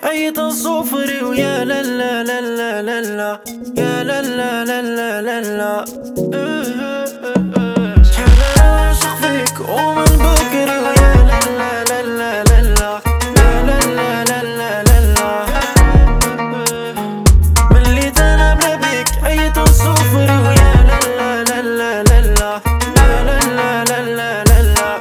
أي صفري ويا لا لا لا لا لا لا يا لا لا لا لا لا لا شحال عاشق فيك ومن بكري ويا لا لا لا لا لا لا يا لا لا لا لا لا لا ملي أنا بلا بيك أي صفري ويا لا لا لا لا لا لا يا لا لا لا لا لا لا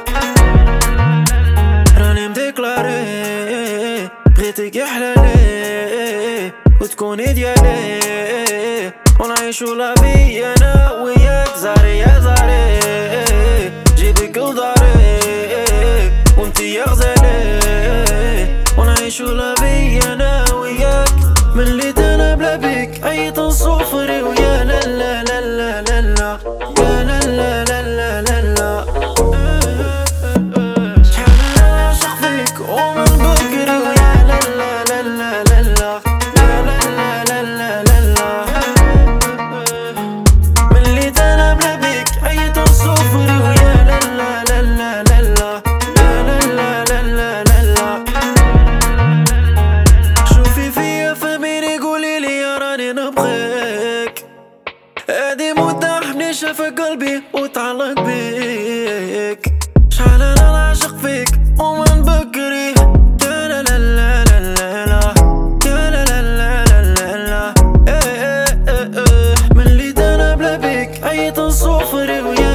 راني مديكلاري بغيتك يا حلالي وتكوني ديالي ونعيشو لافي انا وياك زاري يا زاري جيبك لداري وانتي يا غزالي ونعيشو لافي انا وياك ملي انا بلا بيك اي صفري ويا لا لا لا لا لا لا يا لا لا لا لا لا لا شحال عاشق فيك ومن بكري ويا لا لا لا لا لا لا يا لا لا لا لا لا لا ملي انا بلا بيك اي صفري ويا لا لا لا لا لا لا يا لا لا لا لا لا لا شوفي فيا فهميني قوليلي يا راني نبغيك هادي مدة حني شاف قلبي وتعلق بيك شحال انا نعشق فيك ومن بكري يا لا لا لا لا لا لا يا لا لا لا لا لا لا ملي انا بلا بيك اي صفري ويا